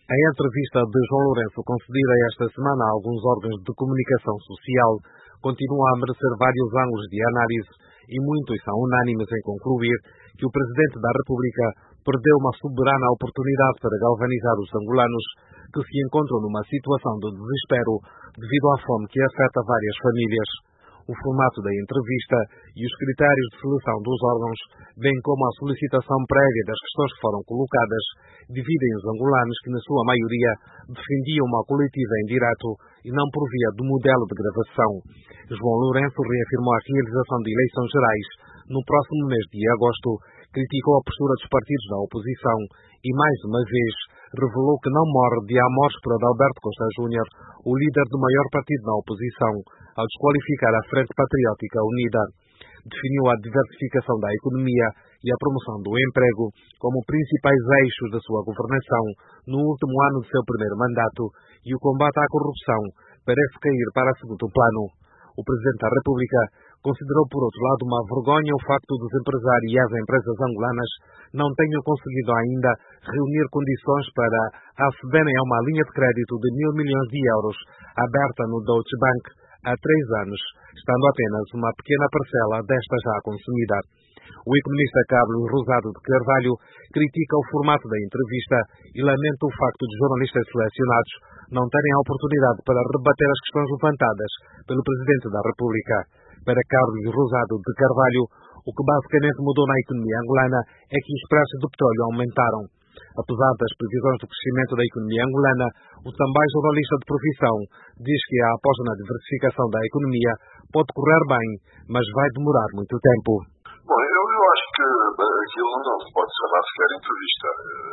Em entrevista de João Lourenço concedida esta semana a alguns órgãos de comunicação social, continua a merecer vários ângulos de análise e muitos são unânimes em concluir que o Presidente da República perdeu uma soberana oportunidade para galvanizar os angolanos que se encontram numa situação de desespero devido à fome que afeta várias famílias. O formato da entrevista e os critérios de seleção dos órgãos, bem como a solicitação prévia das questões que foram colocadas, dividem os angolanos que, na sua maioria, defendiam uma coletiva em direto e não por via do modelo de gravação. João Lourenço reafirmou a realização de eleições gerais no próximo mês de agosto, criticou a postura dos partidos da oposição e, mais uma vez, revelou que não morre de amores por Adalberto Costa Júnior, o líder do maior partido da oposição, ao desqualificar a Frente Patriótica Unida. Definiu a diversificação da economia e a promoção do emprego como principais eixos da sua governação no último ano de seu primeiro mandato e o combate à corrupção parece cair para segundo plano. O Presidente da República considerou, por outro lado, uma vergonha o facto dos empresários e as empresas angolanas não tenham conseguido ainda reunir condições para acederem a uma linha de crédito de 1.000 milhões de euros aberta no Deutsche Bank há 3 anos, estando apenas uma pequena parcela desta já consumida. O economista Carlos Rosado de Carvalho critica o formato da entrevista e lamenta o facto de jornalistas selecionados não terem a oportunidade para rebater as questões levantadas pelo Presidente da República. Para Carlos Rosado de Carvalho, o que basicamente mudou na economia angolana é que os preços do petróleo aumentaram. Apesar das previsões do crescimento da economia angolana, o também jornalista de profissão diz que a aposta na diversificação da economia pode correr bem, mas vai demorar muito tempo. Bom, eu acho que aquilo não se pode chamar sequer entrevista.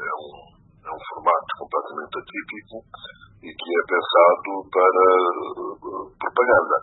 É um formato completamente atípico e que é pensado para propaganda.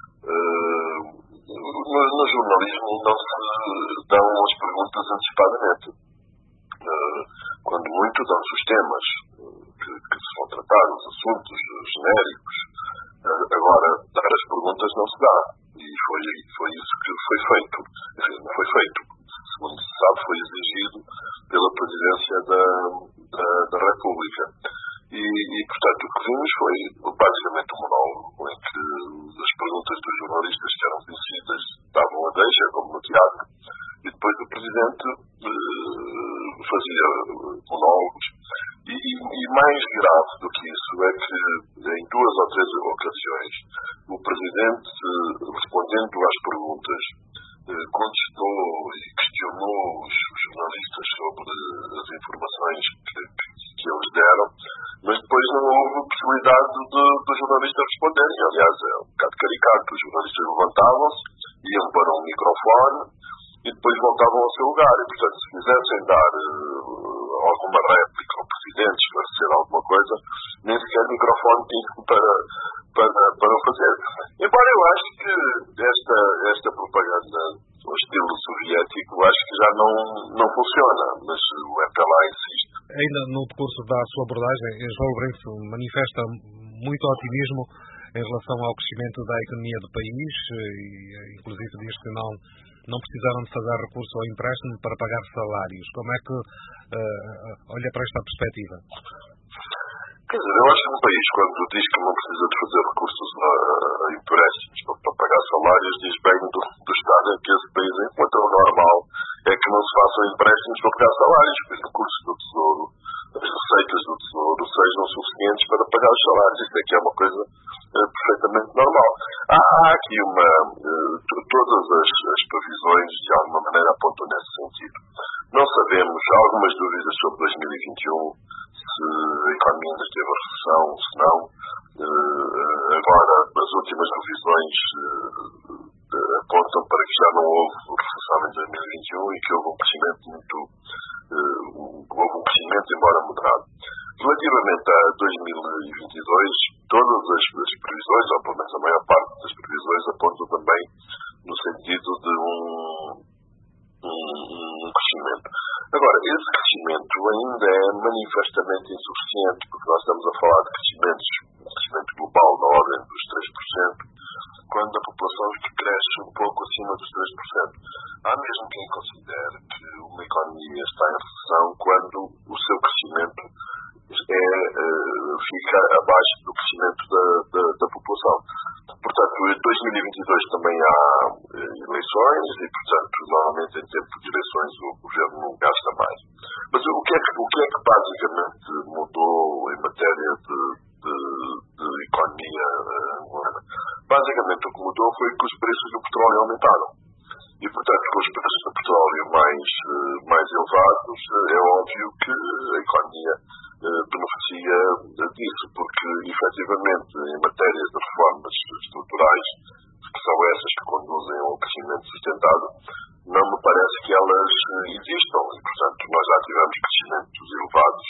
No jornalismo não se dão as perguntas antecipadamente. Quando muito dão-se os temas que se vão tratar, os assuntos genéricos. Agora, dar as perguntas não se dá. E foi isso que foi feito. Não foi feito. Segundo se sabe, foi exigido pela Presidência da República. E, portanto, o que vimos foi basicamente um monólogo em que as perguntas dos jornalistas que eram conhecidas davam a deixa, como no teatro, e depois o Presidente fazia monólogos. E mais grave do que isso é que, em 2 ou 3 ocasiões, o Presidente, respondendo às perguntas, contestou e questionou os jornalistas sobre as informações que eles deram, mas depois não houve possibilidade dos jornalistas responderem. Aliás, é um bocado caricato. Os jornalistas levantavam-se, iam para um microfone e depois voltavam ao seu lugar. E, portanto, se quisessem dar alguma réplica ao Presidente, esclarecer alguma coisa, nem sequer o microfone tinha para o fazer. Embora eu acho que esta propaganda ao estilo soviético, acho que já não funciona, mas o MPLA insiste. Ainda no decurso da sua abordagem, João Lourenço manifesta muito otimismo em relação ao crescimento da economia do país e, inclusive, diz que não precisaram de fazer recurso ao empréstimo para pagar salários. Como é que olha para esta perspectiva? Quer dizer, eu acho que um país, quando diz que não precisa de fazer recursos a empréstimos para pagar salários, diz bem do estado em que esse país encontra. O normal é que não se façam empréstimos para pagar salários, porque os recursos do Tesouro, as receitas do Tesouro, sejam suficientes para pagar os salários. Isso é que é uma coisa perfeitamente normal. Há aqui todas as previsões, de alguma maneira, apontam nesse sentido. Não sabemos, há algumas dúvidas sobre 2021, se a economia ainda teve a recessão, se não. Agora, as últimas revisões apontam para que já não houve recessão em 2021 e que houve um crescimento, embora moderado. Relativamente a 2022, todas as previsões, ou pelo menos a maior parte das previsões, apontam também no sentido de um crescimento. Agora, esse crescimento ainda é manifestamente insuficiente, porque nós estamos a falar de crescimento global na ordem dos 3%, quando a população cresce um pouco acima dos 3%. Há mesmo quem considere que uma economia está em recessão quando o seu crescimento é fica abaixo do crescimento da população. Portanto, em 2022 também há eleições e, portanto, normalmente em tempo de eleições o governo gasta mais. Mas o que é que basicamente mudou em matéria de economia angolana? Basicamente o que mudou foi que os preços do petróleo aumentaram. E, portanto, com os preços do petróleo mais elevados, é óbvio que a economia beneficia disso, porque, efetivamente, em matéria de reformas estruturais, que são essas que conduzem ao crescimento sustentado, não me parece que elas existam. E, portanto, nós já tivemos crescimentos elevados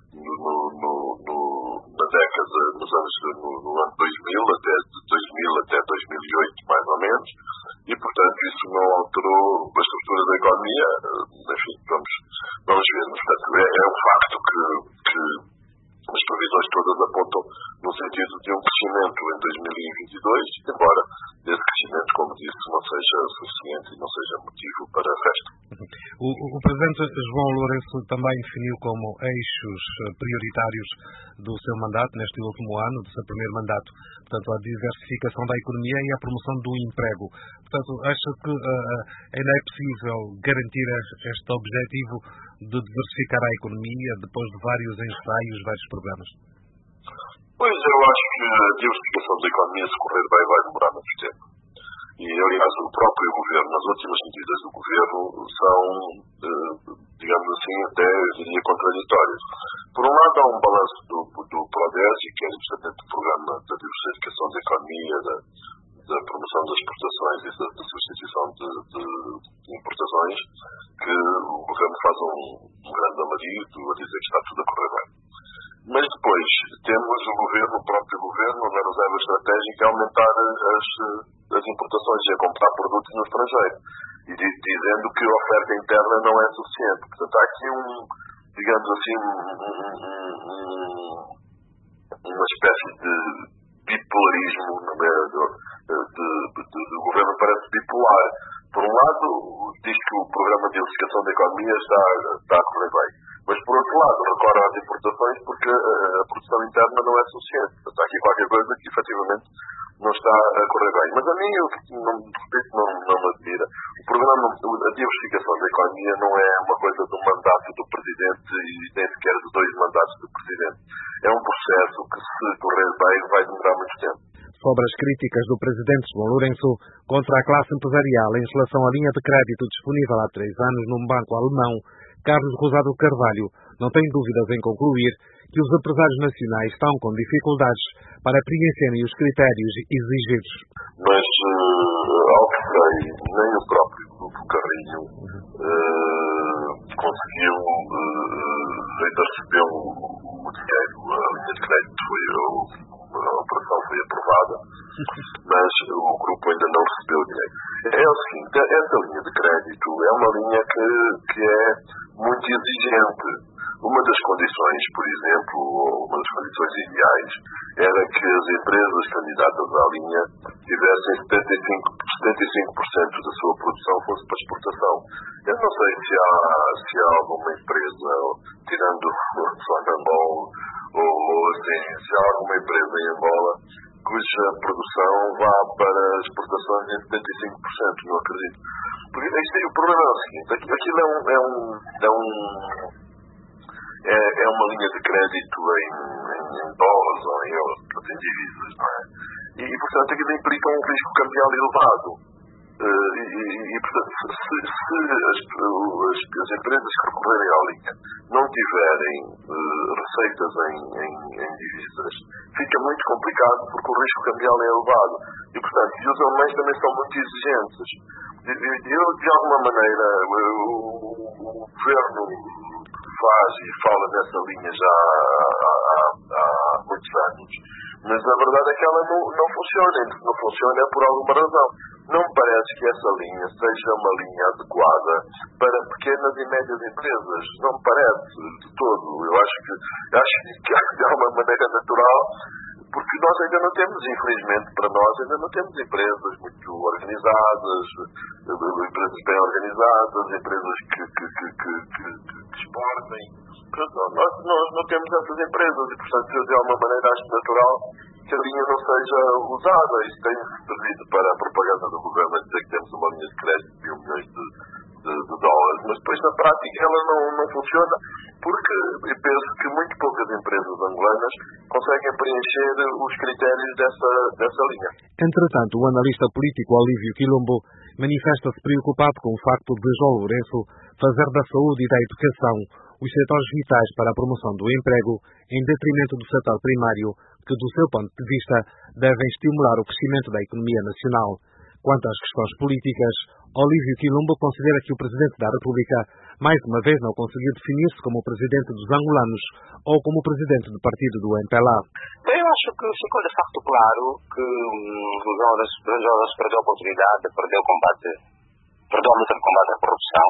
na década, no ano 2000, de 2000 até 2008, mais ou menos, e, portanto, isso não alterou a estrutura da economia. Enfim, vamos ver. Portanto, é um facto que as previsões todas apontam no sentido de um crescimento em 2022, embora esse crescimento, como disse, não seja suficiente e não seja motivo para o resto. O Presidente João Lourenço também definiu como eixos prioritários do seu mandato, neste último ano, do seu primeiro mandato, portanto, a diversificação da economia e a promoção do emprego. Portanto, acha que ainda é possível garantir este objetivo de diversificar a economia depois de vários ensaios, vários programas? Pois, eu acho que a diversificação da economia, se correr bem, vai demorar muito tempo. E, aliás, o próprio governo, as últimas medidas do governo são, digamos assim, até, eu diria, contraditórias. Por um lado, há um balanço do PRODESI, que é justamente o programa da diversificação da economia, da promoção das exportações e da substituição de importações, que o governo faz um grande alarido a dizer que está tudo a correr bem. Mas depois temos o próprio governo, na reserva estratégica, a aumentar as importações e a comprar produtos no estrangeiro, e dizendo que a oferta interna não é suficiente. Portanto, há aqui digamos assim, uma espécie de bipolarismo, do governo parece bipolar. Por um lado, diz que o programa de diversificação da economia está a correr bem. Mas, por outro lado, recorre às importações porque a produção interna não é suficiente. Portanto, há aqui qualquer coisa que, efetivamente, não está a correr bem. Mas a mim, não me admira. O programa, a diversificação da economia não é uma coisa do mandato do Presidente e nem sequer de 2 mandatos do Presidente. É um processo que, se correr bem, vai demorar muito tempo. Sobre as críticas do Presidente João Lourenço contra a classe empresarial em relação à linha de crédito disponível há 3 anos num banco alemão, Carlos Rosado Carvalho não tem dúvidas em concluir que os empresários nacionais estão com dificuldades para preencherem os critérios exigidos. Mas, ao que sei, nem o próprio Grupo Carrinho conseguiu ainda receber o dinheiro. A linha de crédito a operação foi aprovada, mas o grupo ainda não recebeu o dinheiro. É o seguinte, essa linha de crédito é uma linha que é muito exigente. Uma das condições, por exemplo, uma das condições ideais, era que as empresas candidatas à linha tivessem 75% da sua produção fosse para exportação. Eu não sei se há alguma empresa, tirando só na Angola, ou assim, se há alguma empresa em Angola cuja produção vá para exportações em 75%, não acredito. Porque o problema é o seguinte, aquilo é uma linha de crédito em dólares ou em euros, em divisas, não é? E, portanto, aquilo implica um risco cambial elevado. E portanto, se as empresas que recorrerem à linha não tiverem receitas em divisas, fica muito complicado porque o risco cambial é elevado. E, portanto, os alemães também são muito exigentes. De alguma maneira, o governo faz e fala nessa linha já há muitos anos, mas a verdade é que ela não funciona. E não funciona é por alguma razão. Não me parece que essa linha seja uma linha adequada para pequenas e médias empresas. Não me parece de todo. Eu acho que há uma maneira natural, porque nós ainda não temos, infelizmente para nós, ainda não temos empresas muito organizadas, empresas bem organizadas, empresas que que exportem. Nós não temos essas empresas e, portanto, de alguma maneira acho natural que a linha não seja usada. Isto tem servido para a propaganda do governo a dizer que temos uma linha de crédito de $1 milhões de dólares, mas depois na prática ela não funciona porque eu penso que muito poucas empresas angolanas conseguem preencher os critérios dessa linha. Entretanto, o analista político Olívio Quilombo manifesta-se preocupado com o facto de João Lourenço fazer da saúde e da educação os setores vitais para a promoção do emprego, em detrimento do setor primário, que, do seu ponto de vista, devem estimular o crescimento da economia nacional. Quanto às questões políticas, Olívio Quilombo considera que o Presidente da República, mais uma vez, não conseguiu definir-se como o Presidente dos angolanos ou como o Presidente do partido do MPLA. Eu acho que ficou de facto claro que o João Lourenço perdeu a oportunidade, perdeu a luta de combate à corrupção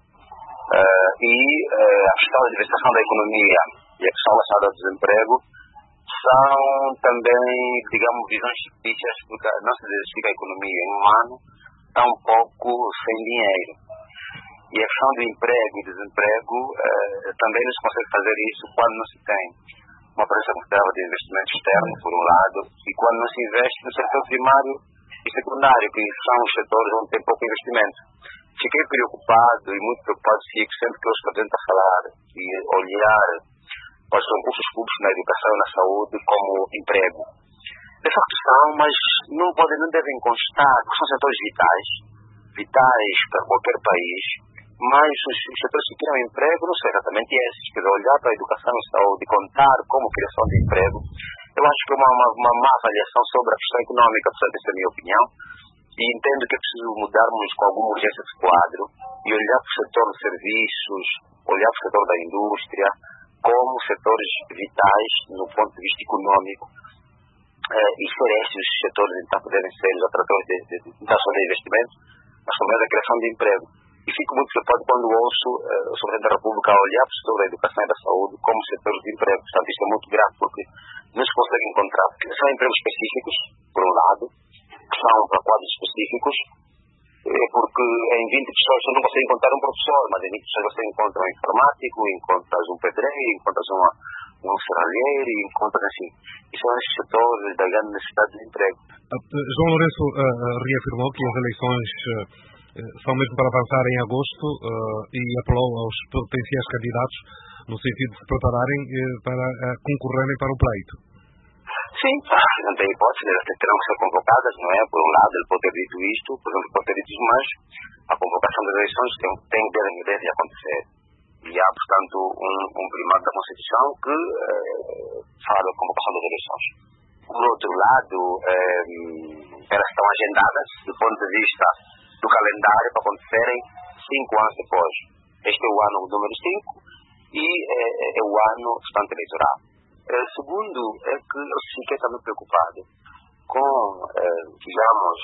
e a questão da diversificação da economia e a questão relacionada ao desemprego são também, digamos, visões fictícias, porque não se diversifica a economia em um ano, tampouco sem dinheiro. E a questão do emprego e desemprego também não se consegue fazer isso quando não se tem uma presença considerável de investimento externo, por um lado, e quando não se investe no setor primário e secundário, que são os setores onde tem pouco investimento. Fiquei preocupado e muito preocupado sempre que eu estou tentando falar e olhar quais são os recursos públicos na educação e na saúde como emprego. De facto são, mas não devem constar, porque são setores vitais para qualquer país, mas os setores que criam emprego não são exatamente esses. Quer dizer, olhar para a educação e saúde e contar como criação de emprego, eu acho que é uma má avaliação sobre a questão económica, portanto, essa é a minha opinião, e entendo que é preciso mudarmos com alguma urgência de quadro e olhar para o setor de serviços, olhar para o setor da indústria, como setores vitais no ponto de vista econômico, e ser estes os setores então poderem ser os atratores não só de investimento, mas também da criação de emprego. E fico muito preocupado quando ouço o Presidente da República olhar para o setor da educação e da saúde como setores de emprego. Portanto, isto é muito grave porque não se consegue encontrar. São empregos específicos, por um lado, que são para quadros específicos, porque em 20 pessoas você não consegue encontrar um professor, mas em 20 pessoas você encontra um informático, encontras um pedreiro, encontras um serralheiro, encontras assim. E são esses setores da grande necessidade de emprego. João Lourenço reafirmou que as eleições são mesmo para avançar em agosto e apelou aos potenciais candidatos no sentido de se prepararem para concorrerem para o pleito. Sim, não tem hipótese, elas terão que ser convocadas, não é? Por um lado, ele pode ter dito isto, por exemplo, pode ter dito isso, mas a convocação das eleições deve acontecer. E há, portanto, um primado da Constituição que fala da convocação das eleições. Por outro lado, elas estão agendadas do ponto de vista do calendário para acontecerem 5 anos depois. Este é o ano número 5 e é o ano, portanto, eleitoral. Segundo, é que eu fiquei também preocupado com, digamos,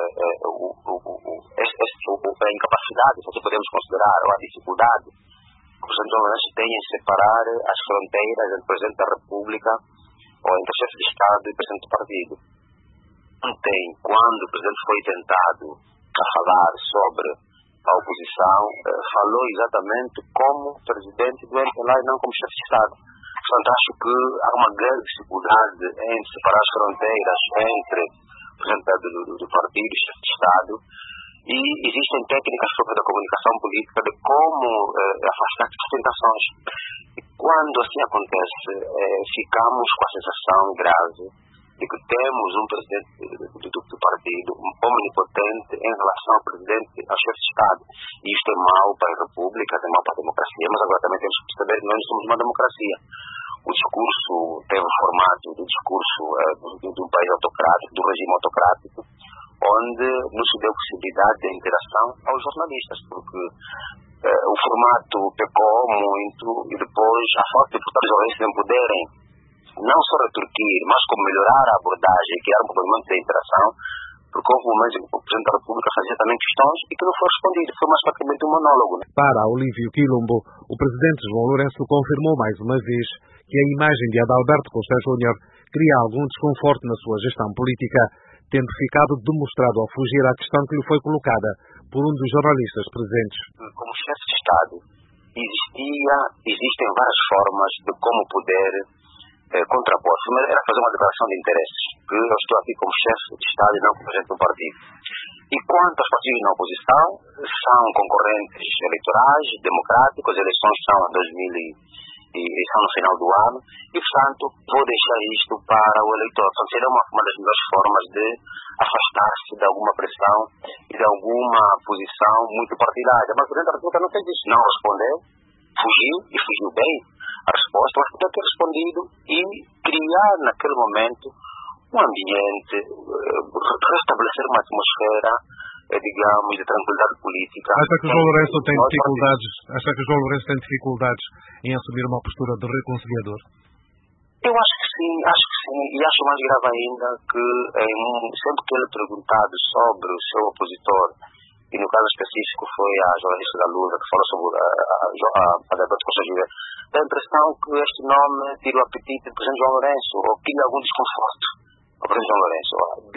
a incapacidade, se podemos considerar, ou a dificuldade que os angolanos têm em separar as fronteiras entre o Presidente da República ou entre o chefe de Estado e o Presidente do partido. Ontem, quando o Presidente foi tentado a falar sobre a oposição, falou exatamente como Presidente do MPLA e não como chefe de Estado. Portanto, acho que há uma grande dificuldade em separar as fronteiras entre o Presidente do partido e o chefe de Estado, e existem técnicas sobre a comunicação política de como afastar essas tentações. E quando assim acontece, ficamos com a sensação grave de que temos um presidente do partido omnipotente em relação ao presidente, ao chefe de Estado. E isto é mau para a República, é mau para a democracia, mas agora também temos que perceber que nós somos uma democracia. O discurso tem um formato do discurso de um país autocrático, do regime autocrático, onde não se deu possibilidade de interação aos jornalistas, porque o formato pecou muito e depois a falta de jornalistas em poderem não só retorquir, mas como melhorar a abordagem, criar um movimento de interação, porque houve momentos em que o Presidente da República fazia também questões e que não foi respondido, foi mais praticamente um monólogo. Né? Para Olívio Quilombo, o Presidente João Lourenço confirmou mais uma vez que a imagem de Adalberto Costa Júnior cria algum desconforto na sua gestão política, tendo ficado demonstrado ao fugir à questão que lhe foi colocada por um dos jornalistas presentes. Como chefe de Estado, existem várias formas de como poder contrapor. Primeiro era fazer uma declaração de interesses, que eu estou aqui como chefe de Estado e não como presidente do partido. E quanto aos partidos na oposição, são concorrentes eleitorais, democráticos, as eleições são são no final do ano, e portanto vou deixar isto para o eleitor. Portanto, seria uma das melhores formas de afastar-se de alguma pressão e de alguma posição muito partidária. Mas o Presidente da República não fez isso, não respondeu, fugiu, e fugiu bem a resposta, mas podia ter respondido e criar naquele momento um ambiente, restabelecer uma atmosfera, digamos, de tranquilidade política. Acha que João Lourenço tem dificuldades em assumir uma postura de reconciliador? Eu acho que sim, e acho mais grave ainda que sempre que ele é perguntado sobre o seu opositor, e no caso específico foi a jornalista da Lusa que falou sobre a Débora de Costa Júlia, dá a impressão que este nome tira o apetite do Presidente João Lourenço, ou cria algum desconforto ao Presidente João Lourenço.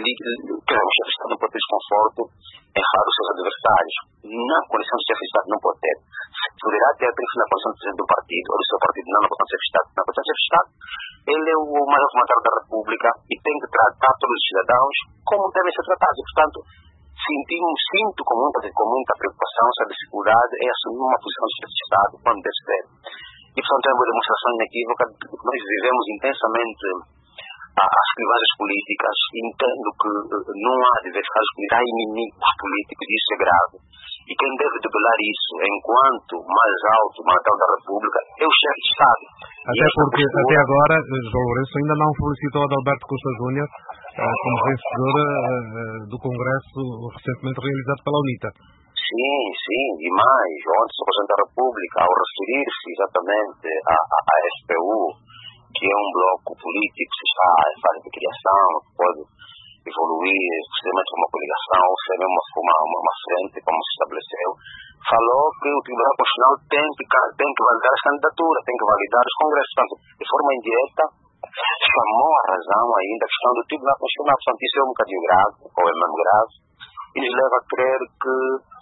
O chefe de Estado não pode ter desconforto em falar dos seus adversários. Na condição de chefe de Estado não pode ter. Poderá ter na condição de presidente do partido, ou do seu partido, não na condição de chefe de Estado. Na condição de chefe de Estado, ele é o maior comandário da República e tem que tratar todos os cidadãos como devem ser tratados. Portanto, sinto com muita preocupação essa dificuldade em assumir uma posição de chefe de Estado quando deve ser. E, portanto, é uma demonstração inequívoca de que nós vivemos intensamente as clivagens políticas. Entendo que não há adversários políticos, há inimigos políticos, e isso é grave. E quem deve debelar isso, enquanto mais alto mandatário da República, é o chefe de Estado. Até porque, até agora, João Lourenço ainda não felicitou Adalberto Costa Júnior como vencedor do Congresso recentemente realizado pela UNITA. Sim, e mais, ontem o Presidente da República, ao referir-se exatamente à FPU, que é um bloco político que está em fase de criação, que pode evoluir, possivelmente uma coligação, ou ser mesmo uma frente, como se estabeleceu, falou que o Tribunal Constitucional tem que validar as candidaturas, tem que validar os congressos. Portanto, de forma indireta, chamou a razão ainda a questão do Tribunal Constitucional. Portanto, isso é um bocadinho grave, ou é mesmo grave, e nos leva a crer que,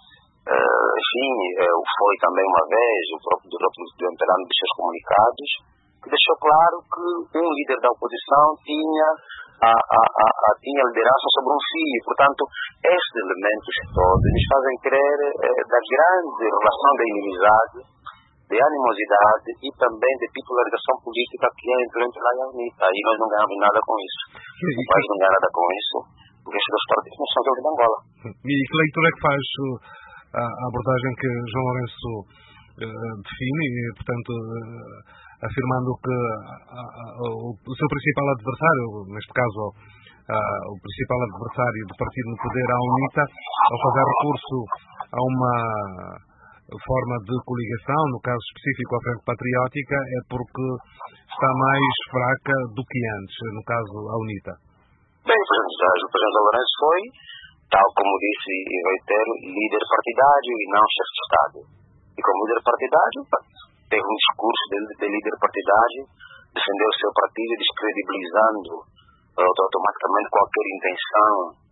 foi também uma vez o próprio Dr. Perano dos seus comunicados, que deixou claro que um líder da oposição tinha liderança sobre um filho. Portanto, estes elementos todos nos fazem crer da grande relação de inimizade, de animosidade e também de titularização política que é entre lá e a UNITA. E nós não ganhamos nada com isso. O país não ganha nada com isso, porque esses dois partidos não são de Angola. E que leitura é que faz a abordagem que João Lourenço define, e, portanto, afirmando que o seu principal adversário, neste caso o principal adversário do partido no poder, a UNITA, ao fazer recurso a uma forma de coligação, no caso específico a Frente Patriótica, é porque está mais fraca do que antes, no caso a UNITA. Bem, o Presidente Lourenço foi, tal como disse e reitero, líder partidário e não chefe de Estado. E como líder partidário, teve um discurso de líder partidário, defendeu o seu partido, descredibilizando automaticamente qualquer intenção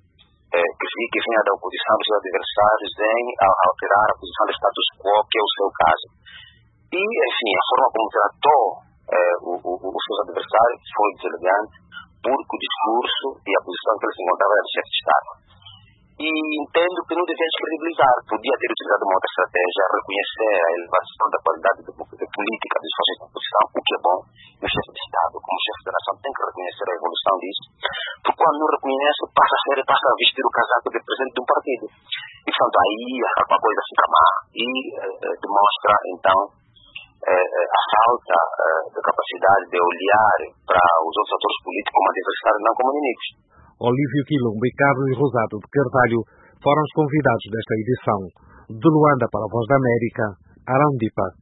que vinha da oposição dos seus adversários em alterar a posição do status quo, que é o seu caso. E, enfim, a forma como tratou os seus adversários foi deselegante, porque o discurso e a posição que ele se encontrava era de chefe de Estado. E entendo que não devia descredibilizar, podia ter utilizado uma outra estratégia, reconhecer a elevação da qualidade de política dos forças de oposição, o que é bom, e o chefe de Estado, como chefe da nação, tem que reconhecer a evolução disso, porque quando não reconhece, passa a vestir o casaco de presidente de um partido. E, portanto, aí a coisa fica má e demonstra, então, a falta de capacidade de olhar para os outros atores políticos como adversários, não como inimigos. Olívio Quilombo e Carlos Rosado de Carvalho foram os convidados desta edição. De Luanda para a Voz da América, Arão Dipa.